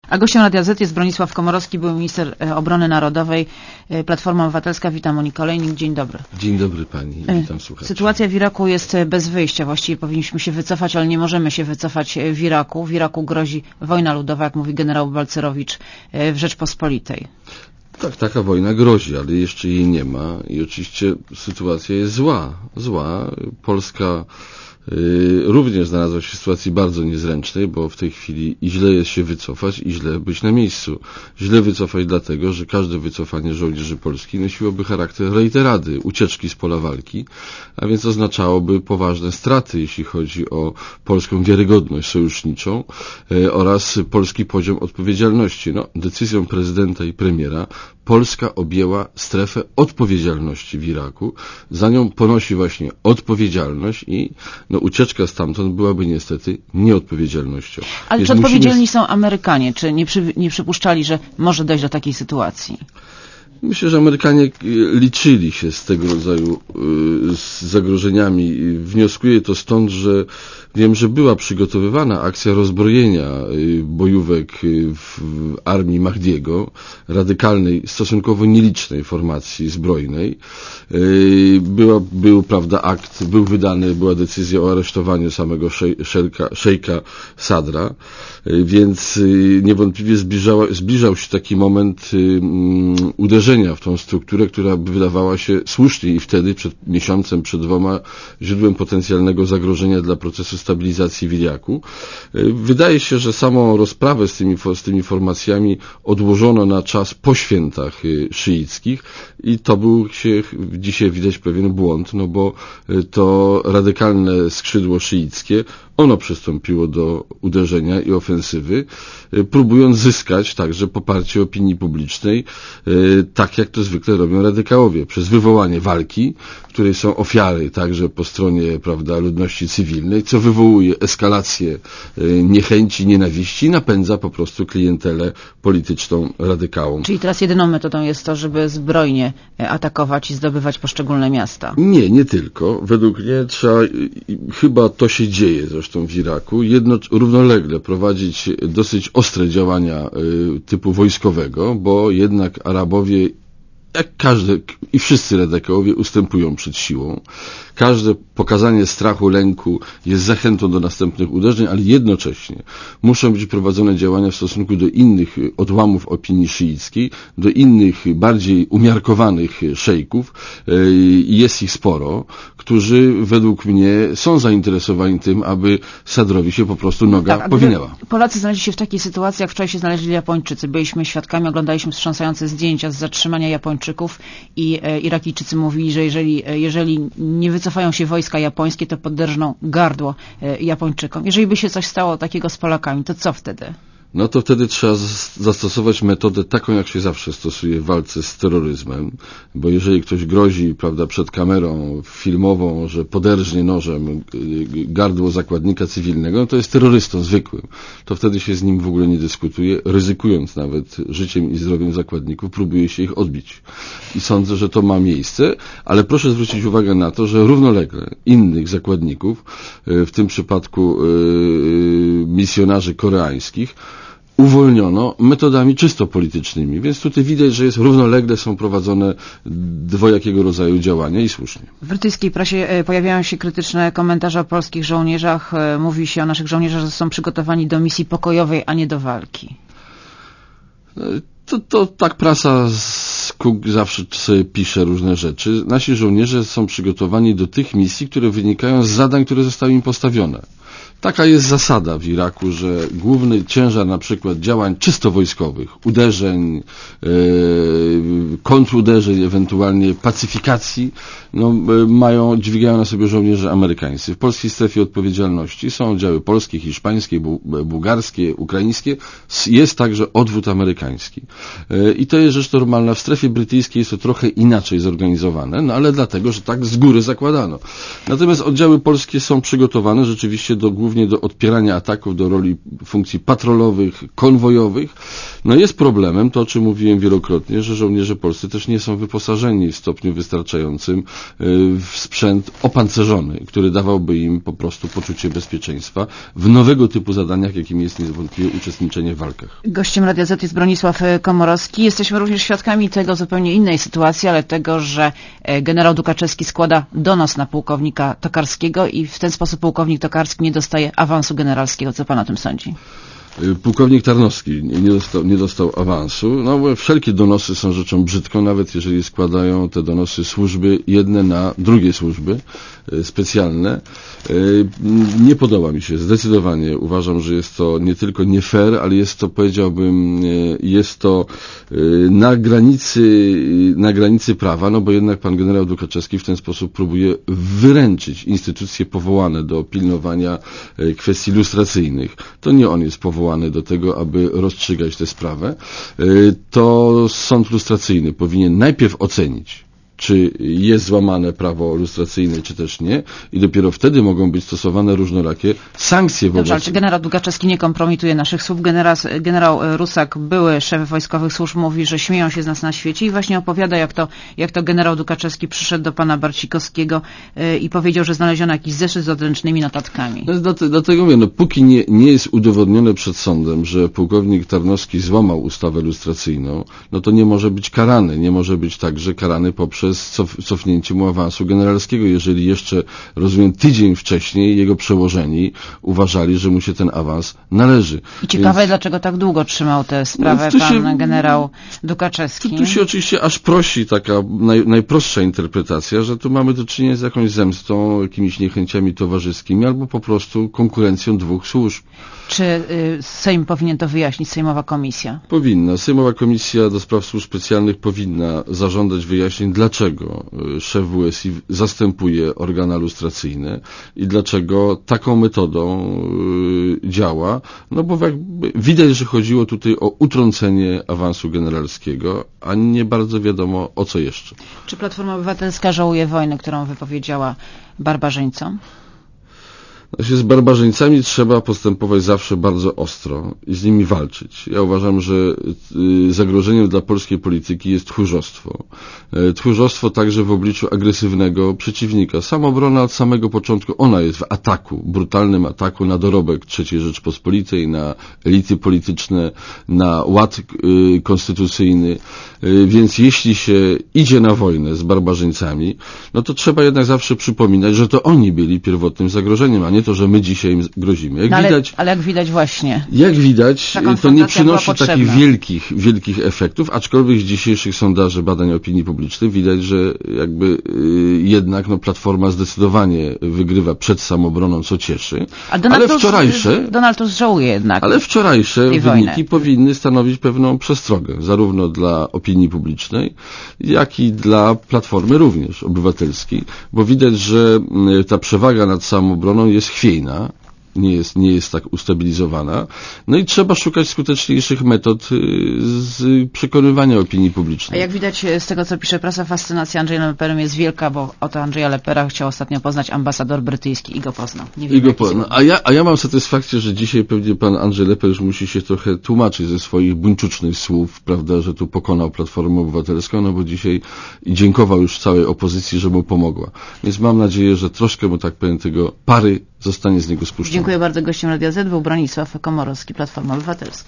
A gościem Radia Z jest Bronisław Komorowski, były minister obrony narodowej, Platforma Obywatelska. Witam, Monika Olejnik. Dzień dobry. Dzień dobry pani, witam słuchaczy. Sytuacja w Iraku jest bez wyjścia. Właściwie powinniśmy się wycofać, ale nie możemy się wycofać w Iraku. W Iraku grozi wojna ludowa, jak mówi generał Balcerowicz, w Rzeczpospolitej. Tak, taka wojna grozi, ale jeszcze jej nie ma i oczywiście sytuacja jest zła. Polska również znalazła się w sytuacji bardzo niezręcznej, bo w tej chwili i źle jest się wycofać, i źle być na miejscu. Źle wycofać dlatego, że każde wycofanie żołnierzy polskich nosiłoby charakter reiterady, ucieczki z pola walki, a więc oznaczałoby poważne straty, jeśli chodzi o polską wiarygodność sojuszniczą oraz polski poziom odpowiedzialności. Decyzją prezydenta i premiera Polska objęła strefę odpowiedzialności w Iraku. Za nią ponosi właśnie odpowiedzialność i ucieczka stamtąd byłaby niestety nieodpowiedzialnością. Ale czy odpowiedzialni są Amerykanie? Czy nie przypuszczali, że może dojść do takiej sytuacji? Myślę, że Amerykanie liczyli się z tego rodzaju zagrożeniami. Wnioskuję to stąd, że wiem, że była przygotowywana akcja rozbrojenia bojówek w armii Mahdiego, radykalnej, stosunkowo nielicznej formacji zbrojnej. Był akt, był wydany, była decyzja o aresztowaniu samego szejka Sadra, więc niewątpliwie zbliżał się taki moment uderzenia w tą strukturę, która by wydawała się słusznie i wtedy, przed miesiącem, przed 2, źródłem potencjalnego zagrożenia dla procesu stabilizacji w Iraku. Wydaje się, że samą rozprawę z tymi formacjami odłożono na czas po świętach szyickich i to był dzisiaj widać pewien błąd, bo to radykalne skrzydło szyickie, ono przystąpiło do uderzenia i ofensywy, próbując zyskać także poparcie opinii publicznej, tak jak to zwykle robią radykałowie, przez wywołanie walki, w której są ofiary także po stronie, ludności cywilnej, co wywołuje eskalację niechęci, nienawiści i napędza po prostu klientelę polityczną radykałom. Czyli teraz jedyną metodą jest to, żeby zbrojnie atakować i zdobywać poszczególne miasta? Nie tylko. Według mnie chyba to się dzieje zresztą w Iraku, równolegle prowadzić dosyć ostre działania typu wojskowego, bo jednak Arabowie, jak i wszyscy radykałowie, ustępują przed siłą. Każde pokazanie strachu, lęku jest zachętą do następnych uderzeń, ale jednocześnie muszą być prowadzone działania w stosunku do innych odłamów opinii szyickiej, do innych, bardziej umiarkowanych szejków, i jest ich sporo, którzy według mnie są zainteresowani tym, aby Sadrowi się po prostu noga powinęła. Polacy znaleźli się w takiej sytuacji, jak wczoraj się znaleźli Japończycy. Byliśmy świadkami, oglądaliśmy wstrząsające zdjęcia z zatrzymania Japończyków i Irakijczycy mówili, że jeżeli nie wycofają się wojska japońskie, to podderżną gardło Japończykom. Jeżeli by się coś stało takiego z Polakami, to co wtedy? To wtedy trzeba zastosować metodę taką, jak się zawsze stosuje w walce z terroryzmem, bo jeżeli ktoś grozi, przed kamerą filmową, że poderżnie nożem gardło zakładnika cywilnego, to jest terrorystą zwykłym. To wtedy się z nim w ogóle nie dyskutuje, ryzykując nawet życiem i zdrowiem zakładników, próbuje się ich odbić. I sądzę, że to ma miejsce, ale proszę zwrócić uwagę na to, że równolegle innych zakładników, w tym przypadku misjonarzy koreańskich, uwolniono metodami czysto politycznymi, więc tutaj widać, że równolegle są prowadzone dwojakiego rodzaju działania i słusznie. W brytyjskiej prasie pojawiają się krytyczne komentarze o polskich żołnierzach. Mówi się o naszych żołnierzach, że są przygotowani do misji pokojowej, a nie do walki. To tak prasa zawsze sobie pisze różne rzeczy. Nasi żołnierze są przygotowani do tych misji, które wynikają z zadań, które zostały im postawione. Taka jest zasada w Iraku, że główny ciężar na przykład działań czysto wojskowych, uderzeń, kontruderzeń, ewentualnie pacyfikacji, dźwigają na sobie żołnierze amerykańscy. W polskiej strefie odpowiedzialności są oddziały polskie, hiszpańskie, bułgarskie, ukraińskie. Jest także odwód amerykański. I to jest rzecz normalna. W strefie brytyjskiej jest to trochę inaczej zorganizowane, ale dlatego, że tak z góry zakładano. Natomiast oddziały polskie są przygotowane rzeczywiście głównie do odpierania ataków, do roli funkcji patrolowych, konwojowych No jest problemem to, o czym mówiłem wielokrotnie, że żołnierze polscy też nie są wyposażeni w stopniu wystarczającym w sprzęt opancerzony, który dawałby im po prostu poczucie bezpieczeństwa w nowego typu zadaniach, jakim jest niewątpliwie uczestniczenie w walkach. Gościem Radia Z jest Bronisław Komorowski. Jesteśmy również świadkami tego zupełnie innej sytuacji, ale tego, że generał Dukaczewski składa donos na pułkownika Tokarskiego i w ten sposób pułkownik Tokarski nie dostaje awansu generalskiego. Co pan o tym sądzi? Pułkownik Tarnowski nie dostał awansu, no bo wszelkie donosy są rzeczą brzydką, nawet jeżeli składają te donosy służby jedne na drugie służby specjalne. Nie podoba mi się zdecydowanie. Uważam, że jest to nie tylko nie fair, ale jest to, powiedziałbym, jest to na granicy prawa, no bo jednak pan generał Dukaczewski w ten sposób próbuje wyręczyć instytucje powołane do pilnowania kwestii lustracyjnych. To nie on jest powołany do tego, aby rozstrzygać tę sprawę. To sąd lustracyjny powinien najpierw ocenić, czy jest złamane prawo lustracyjne, czy też nie, i dopiero wtedy mogą być stosowane różnorakie sankcje wobec... Dobrze, ale czy generał Dukaczewski nie kompromituje naszych słów? Generał Rusak, były szef wojskowych służb, mówi, że śmieją się z nas na świecie i właśnie opowiada, jak to generał Dukaczewski przyszedł do pana Barcikowskiego i powiedział, że znaleziono jakiś zeszyt z odręcznymi notatkami. Dlatego mówię, no póki nie jest udowodnione przed sądem, że pułkownik Tarnowski złamał ustawę lustracyjną, no to nie może być karany. Nie może być także karany poprzez cofnięcie mu awansu generalskiego, jeżeli jeszcze, rozumiem, tydzień wcześniej jego przełożeni uważali, że mu się ten awans należy. I ciekawe, dlaczego tak długo trzymał tę sprawę pan generał Dukaczewski. Tu się oczywiście aż prosi taka najprostsza interpretacja, że tu mamy do czynienia z jakąś zemstą, jakimiś niechęciami towarzyskimi, albo po prostu konkurencją dwóch służb. Czy Sejm powinien to wyjaśnić, Sejmowa Komisja? Powinna. Sejmowa Komisja do Spraw Służb Specjalnych powinna zażądać wyjaśnień, dlaczego szef WSI zastępuje organa lustracyjne i dlaczego taką metodą działa. No bo jakby widać, że chodziło tutaj o utrącenie awansu generalskiego, a nie bardzo wiadomo, o co jeszcze. Czy Platforma Obywatelska żałuje wojny, którą wypowiedziała barbarzyńcom? Z barbarzyńcami trzeba postępować zawsze bardzo ostro i z nimi walczyć. Ja uważam, że zagrożeniem dla polskiej polityki jest tchórzostwo. Tchórzostwo także w obliczu agresywnego przeciwnika. Samobrona od samego początku, ona jest w ataku, brutalnym ataku na dorobek III Rzeczpospolitej, na elity polityczne, na ład konstytucyjny. Więc jeśli się idzie na wojnę z barbarzyńcami, no to trzeba jednak zawsze przypominać, że to oni byli pierwotnym zagrożeniem, a nie to, że my dzisiaj im grozimy. Ale jak widać właśnie. Jak widać, to nie przynosi takich wielkich efektów, aczkolwiek z dzisiejszych sondaży badań opinii publicznej widać, że jakby jednak Platforma zdecydowanie wygrywa przed Samobroną, co cieszy. Donald Tusk żałuje jednak. Ale wczorajsze wyniki powinny stanowić pewną przestrogę, zarówno dla opinii publicznej, jak i dla Platformy również obywatelskiej, bo widać, że ta przewaga nad Samobroną jest chwiejna, nie jest tak ustabilizowana. No i trzeba szukać skuteczniejszych metod z przekonywania opinii publicznej. A jak widać z tego, co pisze prasa, fascynacja Andrzejem Leperem jest wielka, bo oto Andrzeja Lepera chciał ostatnio poznać ambasador brytyjski i go poznał. A ja mam satysfakcję, że dzisiaj pewnie pan Andrzej Leper już musi się trochę tłumaczyć ze swoich buńczucznych słów, prawda, że tu pokonał Platformę Obywatelską, no bo dzisiaj dziękował już całej opozycji, że mu pomogła. Więc mam nadzieję, że troszkę, bo tak powiem, tego pary zostanie z niego spuszczone. Dziękuję bardzo. Gościem Radia Z był Bronisław Komorowski, Platforma Obywatelska.